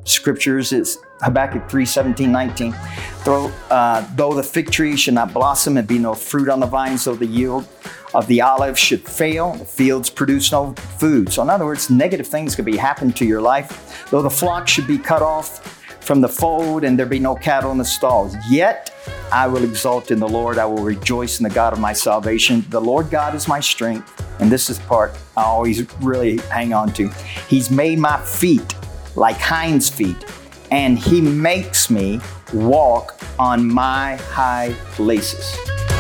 scriptures. It's Habakkuk 3:17-19. Though the fig tree should not blossom and be no fruit on the vines, though the yield of the olive should fail, the fields produce no food. So in other words, negative things could be happening to your life. Though the flock should be cut off from the fold and there be no cattle in the stalls, yet I will exult in the Lord. I will rejoice in the God of my salvation. The Lord God is my strength. And this is the part I always really hang on to. He's made my feet like hinds' feet, and he makes me walk on my high places.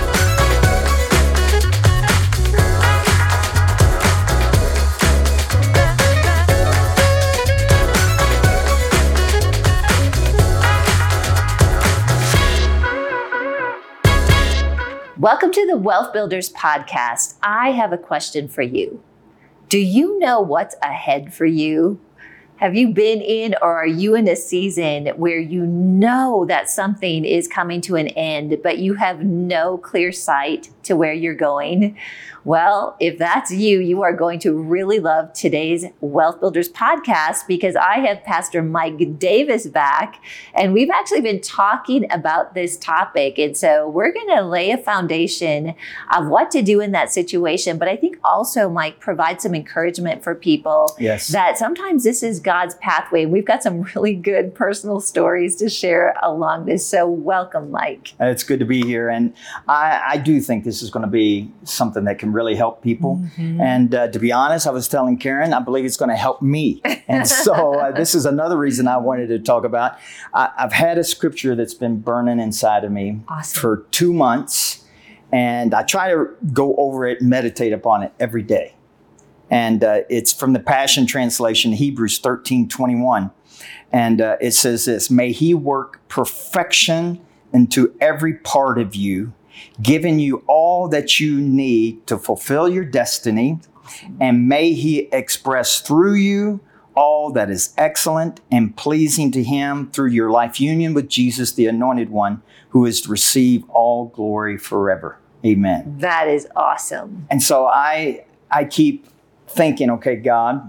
Welcome to the Wealth Builders Podcast. I have a question for you. Do you know what's ahead for you? Have you been in, or are you in a season where you know that something is coming to an end, but you have no clear sight to where you're going? Well, if that's you, you are going to really love today's Wealth Builders Podcast, because I have Pastor Mike Davis back, and we've actually been talking about this topic. And so we're going to lay a foundation of what to do in that situation. But I think also, Mike, provide some encouragement for people that sometimes this is God's pathway. We've got some really good personal stories to share along this. So welcome, Mike. It's good to be here. And I do think this is going to be something that can really help people. Mm-hmm. And to be honest, I was telling Karen, I believe it's going to help me. And so this is another reason I wanted to talk about. I've had a scripture that's been burning inside of me for 2 months. And I try to go over it, meditate upon it every day. And it's from the Passion Translation, Hebrews 13:21. And it says this: may he work perfection into every part of you, giving you all that you need to fulfill your destiny. And may he express through you all that is excellent and pleasing to him through your life union with Jesus, the Anointed One, who is to receive all glory forever. Amen. That is awesome. And so I keep thinking, okay, God,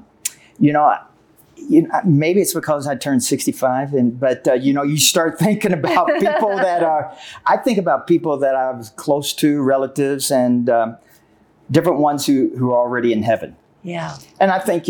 maybe it's because I turned 65, but you start thinking about people I think about people that I was close to, relatives, and different ones who are already in heaven. Yeah. And I think,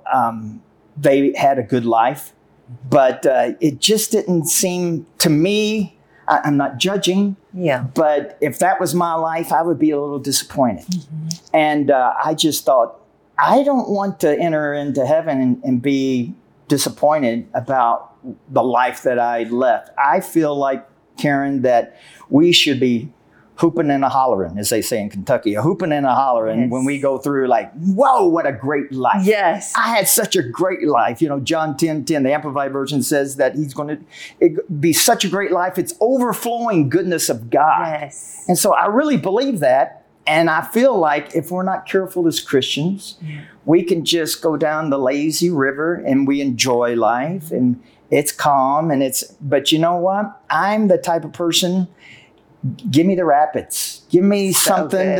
they had a good life, but it just didn't seem to me, I'm not judging, but if that was my life, I would be a little disappointed. Mm-hmm. And I just thought, I don't want to enter into heaven and be disappointed about the life that I left. I feel like, Karen, that we should be hooping and a hollering, as they say in Kentucky, a hooping and a hollering when we go through like, whoa, what a great life. Yes. I had such a great life. John 10:10, the Amplified Version says that he's going to be such a great life. It's overflowing goodness of God. Yes. And so I really believe that. And I feel like if we're not careful as Christians, we can just go down the lazy river and we enjoy life and it's calm but you know what? I'm the type of person, give me the rapids. Give me something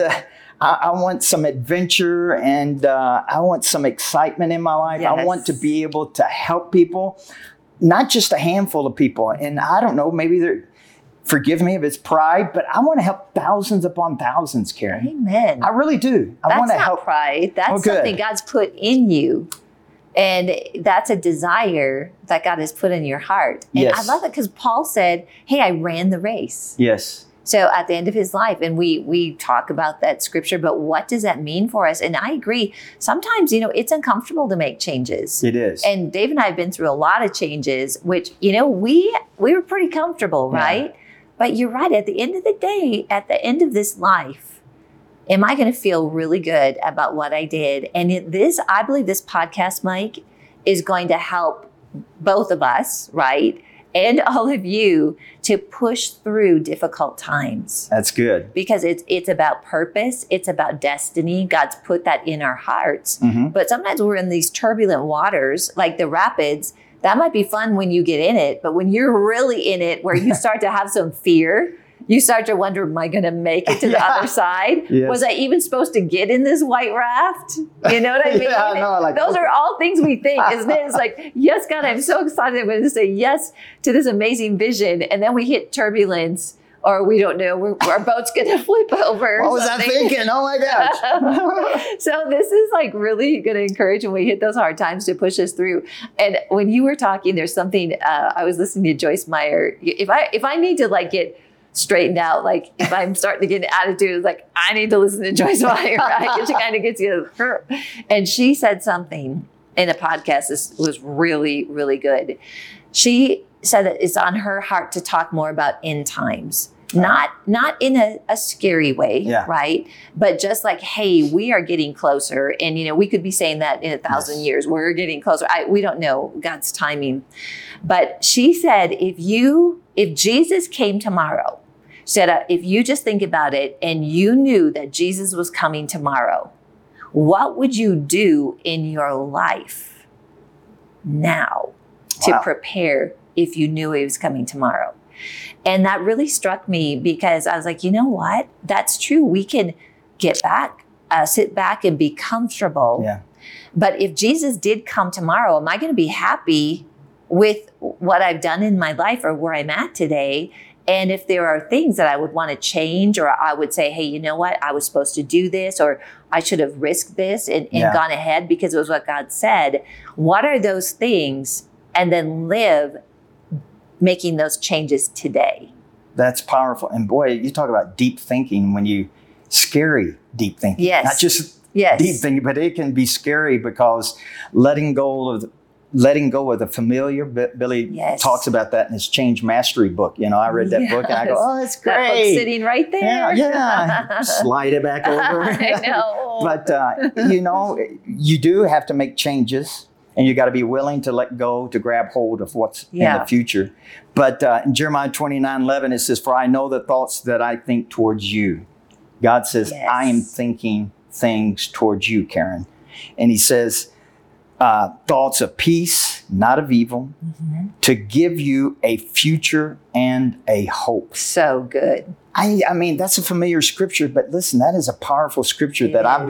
I want some adventure and I want some excitement in my life. Yes. I want to be able to help people, not just a handful of people. And I don't know, maybe forgive me if it's pride, but I want to help thousands upon thousands, Karen. Amen. I really do. I want to help. That's not pride. That's something God's put in you. And that's a desire that God has put in your heart. And I love it because Paul said, hey, I ran the race. Yes. So at the end of his life, and we talk about that scripture, but what does that mean for us? And I agree. Sometimes, it's uncomfortable to make changes. It is. And Dave and I have been through a lot of changes, which, we were pretty comfortable, right? But you're right. At the end of the day, at the end of this life, am I going to feel really good about what I did? And I believe this podcast, Mike, is going to help both of us, right? And all of you to push through difficult times. That's good. Because it's about purpose. It's about destiny. God's put that in our hearts. Mm-hmm. But sometimes we're in these turbulent waters, like the rapids. That might be fun when you get in it, but when you're really in it, where you start to have some fear, you start to wonder, am I going to make it to the other side? Yes. Was I even supposed to get in this white raft? You know what I mean? Yeah, no, like, those are all things we think, isn't it? It's like, yes, God, I'm so excited. I'm going to say yes to this amazing vision. And then we hit turbulence, or we don't know, our boat's going to flip over. What was I thinking? Oh my gosh. So this is like really going to encourage when we hit those hard times to push us through. And when you were talking, there's something, I was listening to Joyce Meyer. If I need to like get straightened out, like if I'm starting to get an attitude, it's like, I need to listen to Joyce Meyer, right? Because she kind of gets you. And she said something in a podcast. This was really, really good. She said that it's on her heart to talk more about end times, not in a scary way, right? But just like, hey, we are getting closer. And, you know, we could be saying that in 1,000 years, we're getting closer. We don't know God's timing. But she said, if Jesus came tomorrow, she said, if you just think about it and you knew that Jesus was coming tomorrow, what would you do in your life now to prepare if you knew he was coming tomorrow? And that really struck me because I was like, you know what? That's true. We can get back, sit back and be comfortable. Yeah. But if Jesus did come tomorrow, am I going to be happy with what I've done in my life or where I'm at today? And if there are things that I would want to change, or I would say, hey, you know what? I was supposed to do this, or I should have risked this and gone ahead because it was what God said. What are those things? And then live making those changes today. That's powerful. And boy, you talk about deep thinking scary deep thinking. Yes. Not just deep thinking, but it can be scary because letting go of the familiar. Billy talks about that in his Change Mastery book. You know, I read that book and I go, oh, it's great. That book's sitting right there. Yeah. Slide it back over. I know. But, you know, you do have to make changes. And you got to be willing to let go, to grab hold of what's in the future. But in Jeremiah 29:11, it says, for I know the thoughts that I think towards you. God says, I am thinking things towards you, Karen. And he says, thoughts of peace, not of evil, to give you a future and a hope. So good. I mean, that's a familiar scripture, but listen, that is a powerful scripture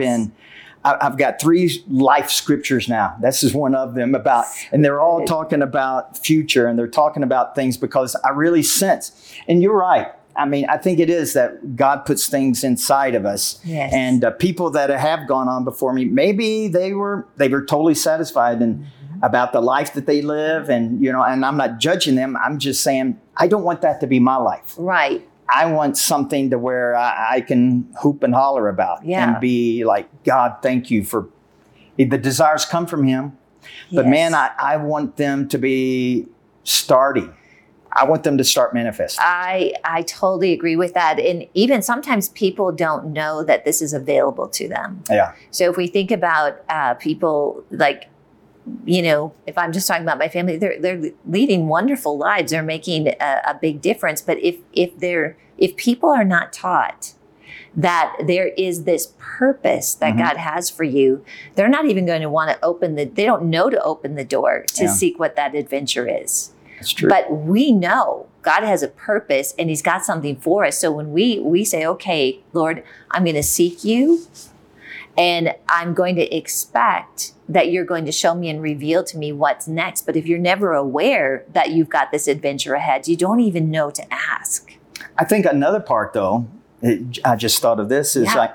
I've got 3 life scriptures now. This is one of them and they're all talking about future, and they're talking about things because I really sense, and you're right. I mean, I think it is that God puts things inside of us, and people that have gone on before me, maybe they were totally satisfied about the life that they live, and you know, and I'm not judging them. I'm just saying I don't want that to be my life. Right. I want something to where I can hoop and holler about and be like, God, thank you for the desires come from him. But man, I want them to be starting. I want them to start manifesting. I totally agree with that. And even sometimes people don't know that this is available to them. Yeah. So if we think about people like, you know, if I'm just talking about my family, they're leading wonderful lives. They're making a big difference. But if people are not taught that there is this purpose that God has for you, they're not even going to want to they don't know to open the door to seek what that adventure is. That's true. But we know God has a purpose and he's got something for us. So when we say, okay, Lord, I'm going to seek you, and I'm going to expect that you're going to show me and reveal to me what's next. But if you're never aware that you've got this adventure ahead, you don't even know to ask. I think another part, though, I just thought of this, is like,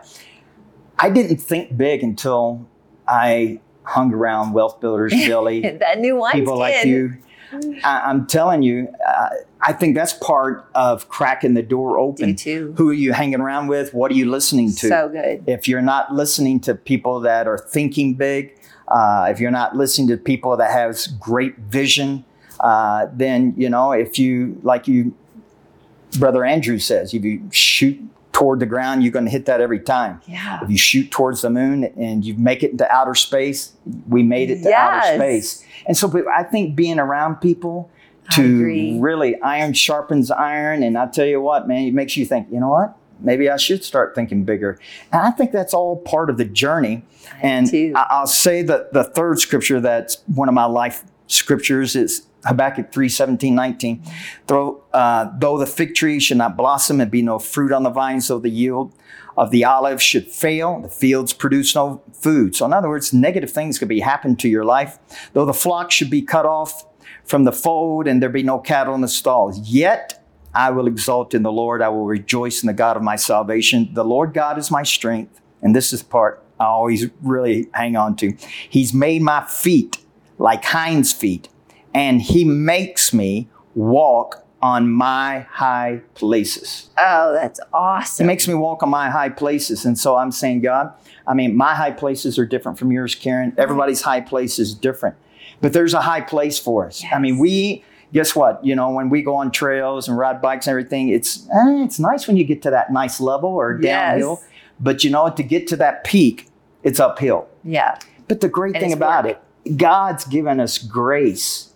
I didn't think big until I hung around Wealth Builders, Billy. That new wine people like you. I'm telling you, I think that's part of cracking the door open. Do too. Who are you hanging around with? What are you listening to? So good. If you're not listening to people that are thinking big, if you're not listening to people that have great vision, then, you know, if you, like Brother Andrew says, if you shoot toward the ground, you're going to hit that every time. Yeah. If you shoot towards the moon and you make it into outer space, we made it to outer space. And so I think being around people to really iron sharpens iron. And I tell you what, man, it makes you think, you know what? Maybe I should start thinking bigger. And I think that's all part of the journey. And I'll say that the third scripture that's one of my life scriptures is Habakkuk 3:17-19. Though the fig tree should not blossom and be no fruit on the vines, though the yield of the olive should fail, the fields produce no food. So in other words, negative things could be happen to your life. Though the flock should be cut off from the fold and there be no cattle in the stalls, yet I will exult in the Lord. I will rejoice in the God of my salvation. The Lord God is my strength. And this is the part I always really hang on to. He's made my feet like hinds' feet, and he makes me walk on my high places. Oh, that's awesome. He makes me walk on my high places. And so I'm saying, God, I mean, my high places are different from yours, Karen. Everybody's high place is different. But there's a high place for us. Yes. I mean, guess what? You know, when we go on trails and ride bikes and everything, it's nice when you get to that nice level or downhill. Yes. But you know, to get to that peak, it's uphill. Yeah. But the great thing about it, God's given us grace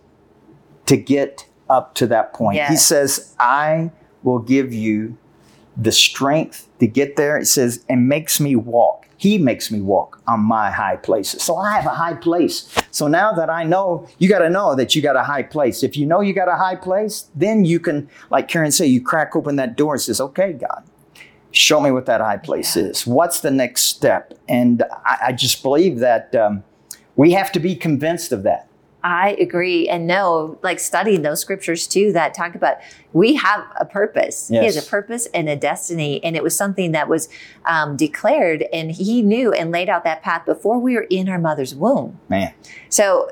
to get up to that point. Yes. He says, I will give you the strength to get there. It says, and makes me walk. He makes me walk on my high places. So I have a high place. So now that I know, you got to know that you got a high place. If you know you got a high place, then you can, like Karen said, you crack open that door and says, okay, God, show me what that high place is. What's the next step? And I just believe that we have to be convinced of that. I agree. And know, like studying those scriptures too, that talk about we have a purpose. Yes. He has a purpose and a destiny. And it was something that was declared, and he knew and laid out that path before we were in our mother's womb. Man. So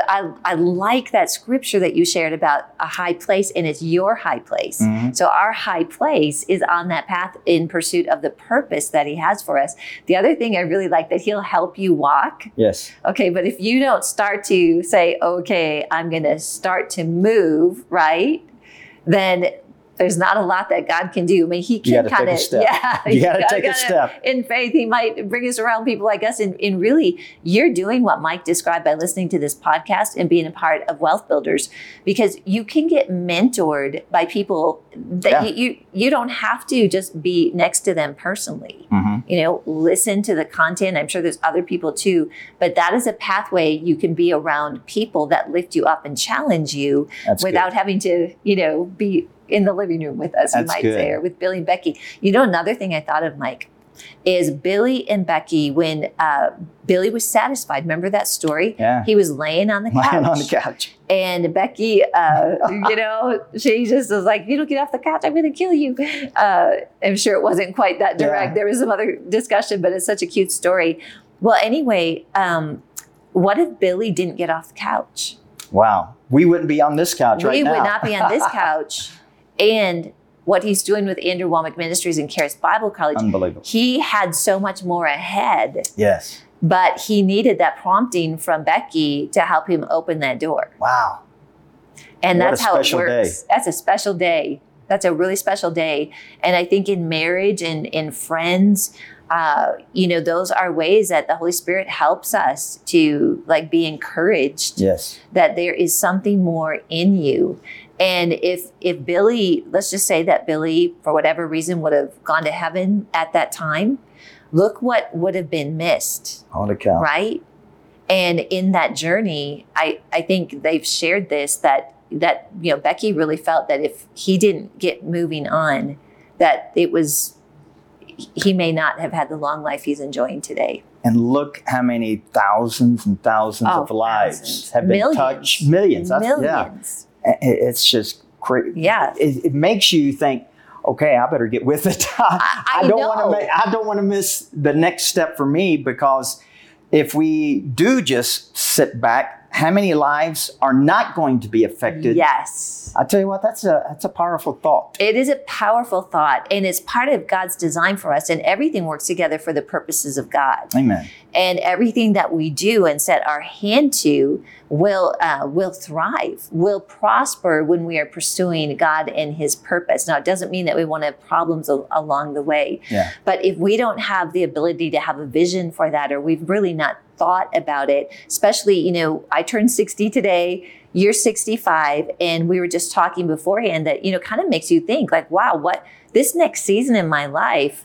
I like that scripture that you shared about a high place, and it's your high place. Mm-hmm. So our high place is on that path in pursuit of the purpose that he has for us. The other thing I really like, that he'll help you walk. Yes. Okay, but if you don't start to say, okay, I'm going to start to move, right? Then there's not a lot that God can do. I mean, he can kind of, you got to take a step. In faith, he might bring us around people like us. And really, you're doing what Mike described by listening to this podcast and being a part of Wealth Builders, because you can get mentored by people that you don't have to just be next to them personally. Mm-hmm. You know, listen to the content. I'm sure there's other people too, but that is a pathway you can be around people that lift you up and challenge you. That's without having to, be in the living room with us, you might say, or with Billy and Becky. You know, another thing I thought of, Mike, is Billy and Becky, when Billy was satisfied. Remember that story? Yeah. He was laying on the couch. And Becky, she just was like, you don't get off the couch, I'm going to kill you. I'm sure it wasn't quite that direct. Yeah. There was some other discussion, but it's such a cute story. Well, anyway, what if Billy didn't get off the couch? Wow. We wouldn't be on this couch right now. We would not be on this couch. And what he's doing with Andrew Wommack Ministries and Charis Bible College. Unbelievable. He had so much more ahead. Yes. But he needed that prompting from Becky to help him open that door. Wow. And that's how it works. That's a special day. That's a really special day. And I think in marriage and in friends, those are ways that the Holy Spirit helps us to be encouraged. Yes. That there is something more in you. And if Billy, let's just say that Billy, for whatever reason, would have gone to heaven at that time, look what would have been missed. Holy cow. Right? And in that journey, I think they've shared this, that Becky really felt that if he didn't get moving on, that he may not have had the long life he's enjoying today. And look how many thousands and thousands of lives have been touched. Millions. Millions. It's just crazy. Yeah. It makes you think, okay, I better get with it. I don't want to miss the next step for me, because if we do just sit back, how many lives are not going to be affected? Yes. I tell you what, that's a powerful thought. It is a powerful thought, and it's part of God's design for us, and everything works together for the purposes of God. Amen. And everything that we do and set our hand to will thrive, will prosper when we are pursuing God and his purpose. Now, it doesn't mean that we won't have problems along the way. Yeah. But if we don't have the ability to have a vision for that, or we've really not thought about it, especially, I turned 60 today, you're 65, and we were just talking beforehand that, kind of makes you think like, wow, what this next season in my life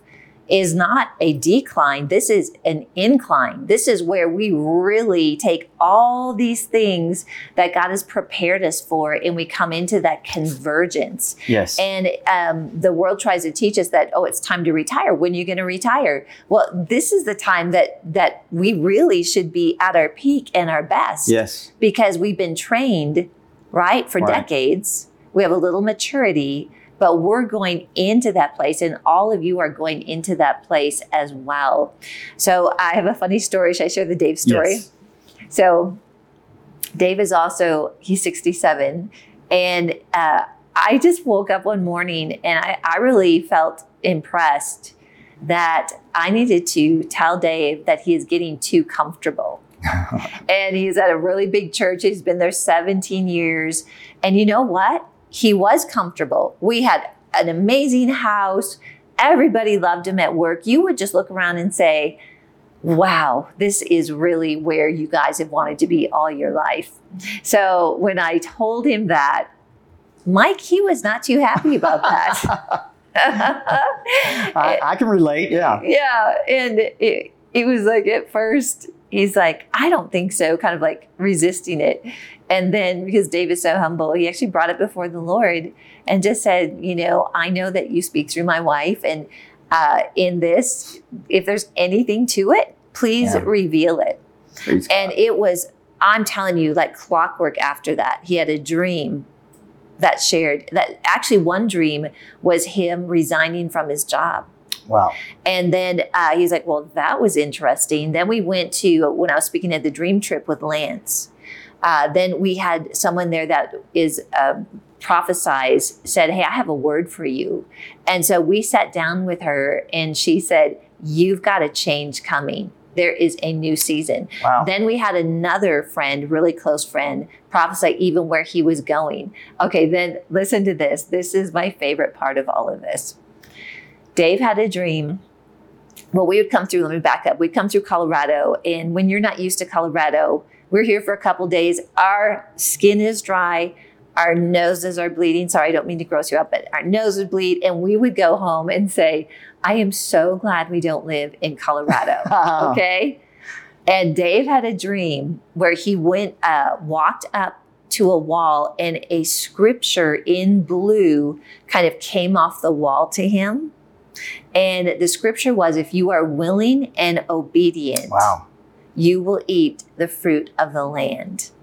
is not a decline. This is an incline. This is where we really take all these things that God has prepared us for, and we come into that convergence. Yes. And the world tries to teach us that, oh, it's time to retire. When are you going to retire? Well, this is the time that we really should be at our peak and our best. Yes. Because we've been trained, right, for decades. We have a little maturity, but we're going into that place, and all of you are going into that place as well. So I have a funny story. Should I share the Dave story? Yes. So Dave is also, he's 67. And I just woke up one morning and I really felt impressed that I needed to tell Dave that he is getting too comfortable. And he's at a really big church. He's been there 17 years. And you know what? He was comfortable. We had an amazing house. Everybody loved him at work. You would just look around and say, wow, this is really where you guys have wanted to be all your life. So when I told him that, Mike, he was not too happy about that. I can relate. Yeah. Yeah. And it was like, at first, he's like, I don't think so, kind of like resisting it. And then because Dave is so humble, he actually brought it before the Lord and just said, you know, I know that you speak through my wife. And in this, if there's anything to it, please reveal it. Praise and God. It was, I'm telling you, like clockwork after that. He had a dream that shared that actually one dream was him resigning from his job. Wow. And then he's like, well, that was interesting. Then we went to, when I was speaking at the dream trip with Lance, then we had someone there that is prophesies, said, hey, I have a word for you. And so we sat down with her and she said, you've got a change coming. There is a new season. Wow. Then we had another friend, really close friend, prophesy even where he was going. Okay, then listen to this. This is my favorite part of all of this. Dave had a dream. Well, we would come through, let me back up. We'd come through Colorado. And when you're not used to Colorado, we're here for a couple days. Our skin is dry. Our noses are bleeding. Sorry, I don't mean to gross you up, but our nose would bleed. And we would go home and say, I am so glad we don't live in Colorado. Okay. And Dave had a dream where he went, walked up to a wall and a scripture in blue kind of came off the wall to him. And the scripture was, if you are willing and obedient, wow, you will eat the fruit of the land.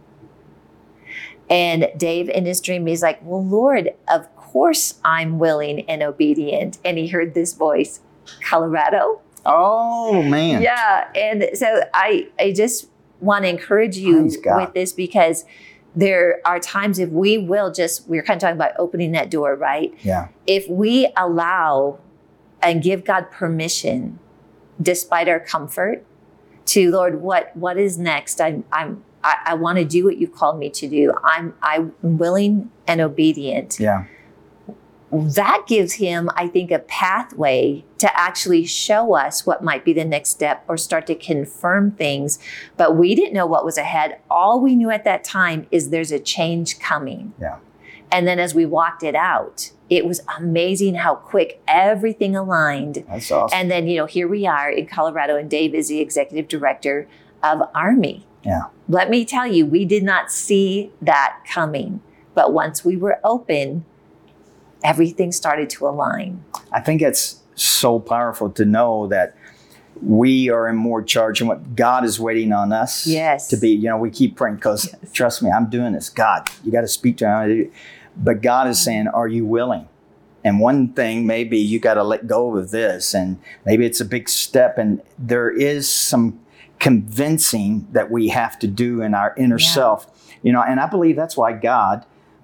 And Dave in his dream, he's like, well, Lord, of course I'm willing and obedient. And he heard this voice, Colorado. Oh, man. Yeah. And so I just want to encourage you with this, because there are times if we will just, we're kind of talking about opening that door, right? Yeah. If we allow and give God permission, despite our comfort, to Lord, what is next? I want to do what you've called me to do. I'm willing and obedient. Yeah. That gives him, I think, a pathway to actually show us what might be the next step or start to confirm things. But we didn't know what was ahead. All we knew at that time is there's a change coming. Yeah. And then as we walked it out, it was amazing how quick everything aligned. That's awesome. And then, here we are in Colorado, and Dave is the executive director of Army. Yeah. Let me tell you, we did not see that coming. But once we were open, everything started to align. I think it's so powerful to know that we are in more charge and what God is waiting on us to be. We keep praying because trust me, I'm doing this. God, you got to speak to him. But God is saying, are you willing? And one thing, maybe you got to let go of this, and maybe it's a big step, and there is some convincing that we have to do in our inner self. And I believe that's why God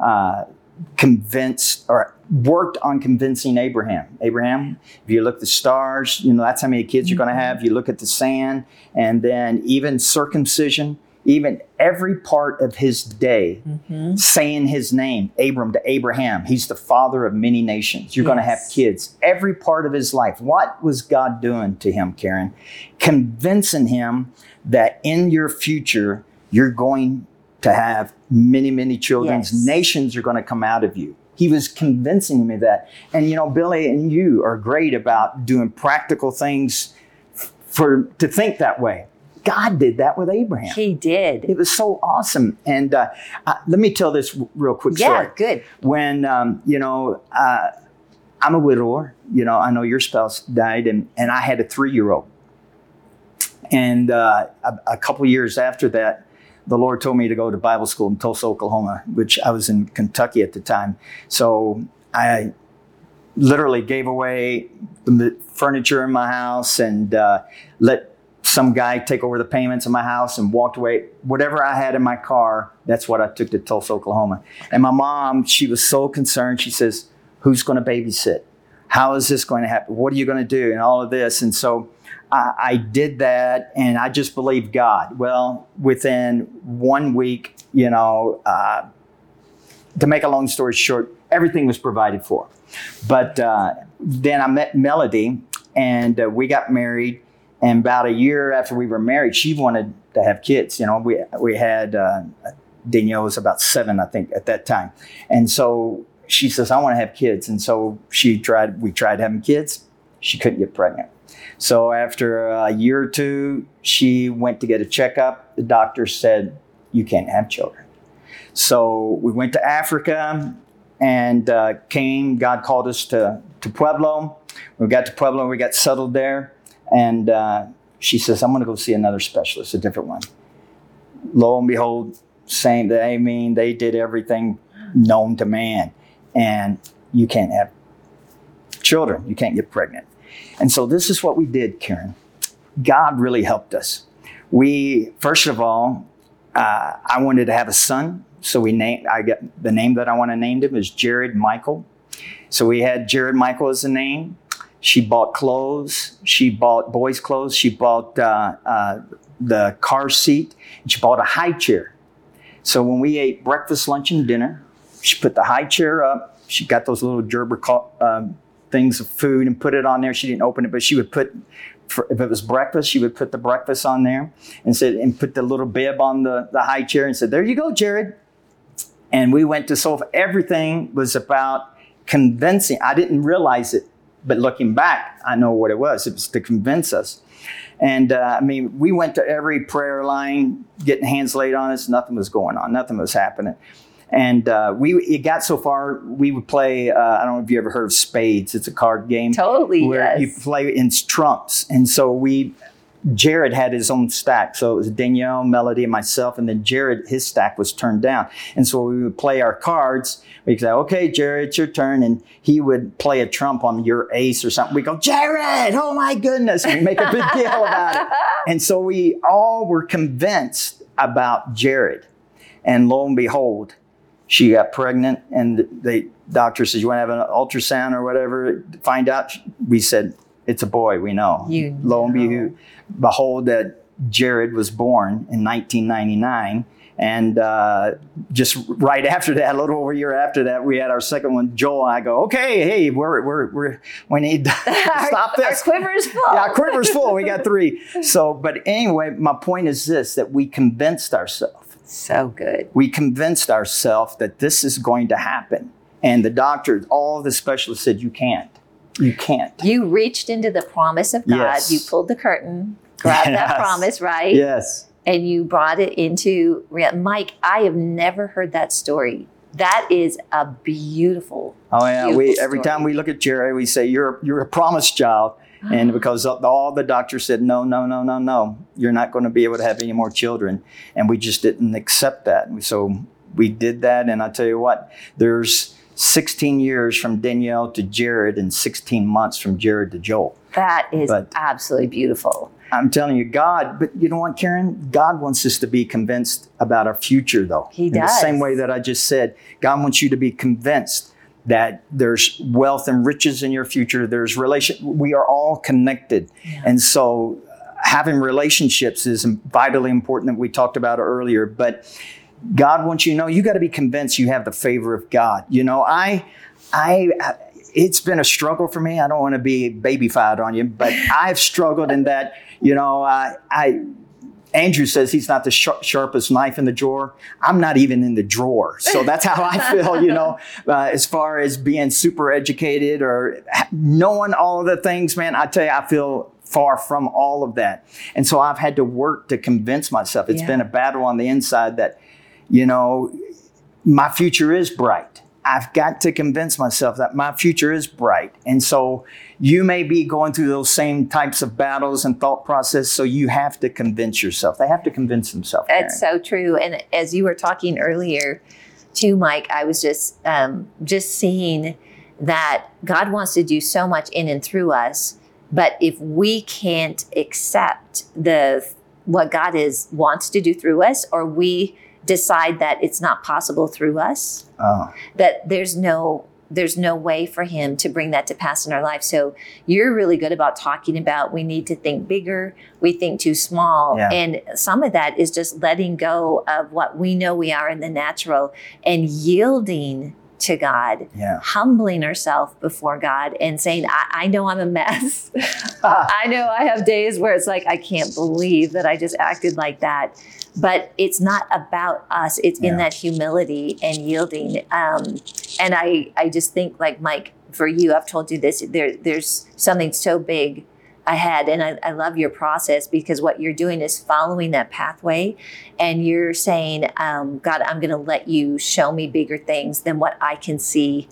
convinced or worked on convincing Abraham. Abraham, if you look at the stars, that's how many kids you're going to have. You look at the sand, and then even circumcision, even every part of his day, saying his name, Abram to Abraham. He's the father of many nations. You're going to have kids. Every part of his life. What was God doing to him, Karen? Convincing him that in your future, you're going to have many, many children. Nations are going to come out of you. He was convincing me that. And, Billy and you are great about doing practical things to think that way. God did that with Abraham. He did. It was so awesome. And let me tell this real quick story. Yeah, good. When, I'm a widower. I know your spouse died, and I had a 3-year-old. And a couple years after that, the Lord told me to go to Bible school in Tulsa, Oklahoma, which I was in Kentucky at the time. So I literally gave away the furniture in my house and let some guy take over the payments of my house and walked away. Whatever I had in my car, that's what I took to Tulsa, Oklahoma. And my mom, she was so concerned. She says, who's going to babysit? How is this going to happen? What are you going to do? And all of this. And so I did that, and I just believed God. Well, within 1 week, to make a long story short, everything was provided for. But then I met Melody, and we got married. And about a year after we were married, she wanted to have kids. We had Danielle was about 7, I think, at that time. And so she says, I want to have kids. And so we tried having kids. She couldn't get pregnant. So after a year or two, she went to get a checkup. The doctor said, you can't have children. So we went to Africa and came. God called us to Pueblo. We got to Pueblo. We got settled there. And she says, I'm going to go see another specialist, a different one. Lo and behold, same. They did everything known to man. And you can't have children. You can't get pregnant. And so this is what we did, Karen. God really helped us. First of all, I wanted to have a son. So I got the name that I want to name him is Jared Michael. So we had Jared Michael as a name. She bought clothes. She bought boys' clothes. She bought the car seat. And she bought a high chair. So when we ate breakfast, lunch, and dinner, she put the high chair up. She got those little Gerber things of food and put it on there. She didn't open it, but she would if it was breakfast, she would put the breakfast on there and put the little bib on the high chair and said, there you go, Jared. And we went to Sofa. Everything was about convincing. I didn't realize it, but looking back, I know what it was. It was to convince us. And we went to every prayer line, getting hands laid on us. Nothing was going on. Nothing was happening. And it got so far, we would play, I don't know if you ever heard of spades. It's a card game. Totally, where you play in trumps. And so Jared had his own stack. So it was Danielle, Melody, and myself. And then Jared, his stack was turned down. And so we would play our cards. We'd say, okay, Jared, it's your turn. And he would play a trump on your ace or something. We go, Jared, oh my goodness. And we make a big deal about it. And so we all were convinced about Jared. And lo and behold, she got pregnant, and the doctor says, you want to have an ultrasound or whatever, find out? We said, it's a boy, we know. Lo and behold, that Jared was born in 1999. And just right after that, a little over a year after that, we had our second one, Joel. I go, okay, hey, we need to stop this. Our quiver is full. Yeah, our quiver is full. We got 3. So, but anyway, my point is this, that we convinced ourselves. So good. We convinced ourselves that this is going to happen. And the doctors, all the specialists said, you can't. You can't. You reached into the promise of God. Yes. You pulled the curtain, grabbed that promise, right? Yes. And you brought it into reality. Mike, I have never heard that story. That is a beautiful, Every time we look at Jerry, we say, you're a promised child. And because all the doctors said, no, you're not going to be able to have any more children. And we just didn't accept that. So we did that. And I tell you what, there's 16 years from Danielle to Jared and 16 months from Jared to Joel. That is absolutely beautiful. I'm telling you, but you know what, Karen? God wants us to be convinced about our future, though. He does. In the same way that I just said, God wants you to be convinced that there's wealth and riches in your future. There's we are all connected. Yeah. And so having relationships is vitally important, that we talked about earlier. But God wants you to know, you got to be convinced you have the favor of God. It's been a struggle for me. I don't want to be babyfied on you, but I've struggled in that, Andrew says he's not the sharpest knife in the drawer. I'm not even in the drawer. So that's how I feel, as far as being super educated or knowing all of the things, man. I tell you, I feel far from all of that. And so I've had to work to convince myself. It's been a battle on the inside that, my future is bright. I've got to convince myself that my future is bright. And so you may be going through those same types of battles and thought process. So you have to convince yourself. They have to convince themselves. That's so true. And as you were talking earlier too, Mike, I was just seeing that God wants to do so much in and through us. But if we can't accept what God wants to do through us, or we decide that it's not possible through us, that there's no way for him to bring that to pass in our life. So you're really good about talking about we need to think bigger, we think too small. Yeah. And some of that is just letting go of what we know we are in the natural and yielding to God, humbling ourselves before God and saying, I know I'm a mess. I know I have days where it's like, I can't believe that I just acted like that. But it's not about us. It's in that humility and yielding. And I just think, like, Mike, for you, I've told you this, there's something so big ahead. And I love your process, because what you're doing is following that pathway. And you're saying, God, I'm going to let you show me bigger things than what I can see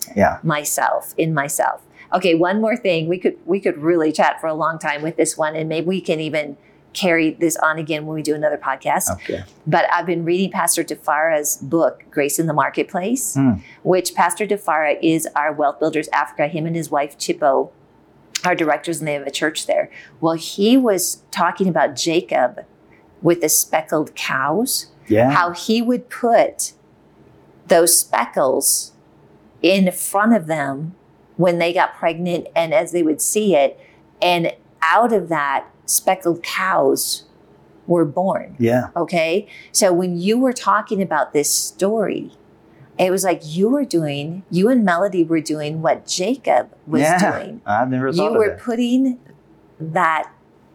in myself. Okay, one more thing. We could really chat for a long time with this one, and maybe we can even carry this on again when we do another podcast. Okay. But I've been reading Pastor Tafara's book, Grace in the Marketplace, which Pastor Tafara is our Wealth Builders Africa. Him and his wife, Chippo, are directors, and they have a church there. Well, he was talking about Jacob with the speckled cows, how he would put those speckles in front of them when they got pregnant and as they would see it. And out of that, speckled cows were born. Yeah. Okay. So when you were talking about this story, it was like you and Melody were doing what Jacob was doing. I've never thought of that. You were putting that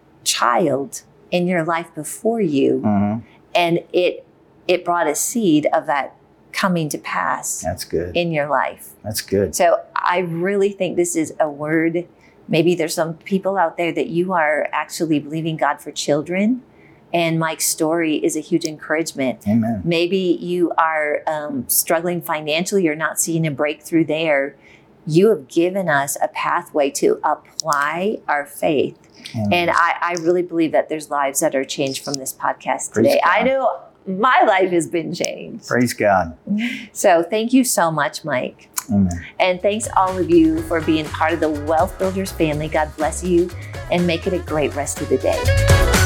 child in your life before you, and it brought a seed of that coming to pass. That's good. In your life. That's good. So I really think this is a word. Maybe there's some people out there that you are actually believing God for children, and Mike's story is a huge encouragement. Amen. Maybe you are struggling financially, you're not seeing a breakthrough there. You have given us a pathway to apply our faith. Amen. And I really believe that there's lives that are changed from this podcast today. I know my life has been changed. Praise God. So thank you so much, Mike. Amen. And thanks all of you for being part of the Wealth Builders family. God bless you, and make it a great rest of the day.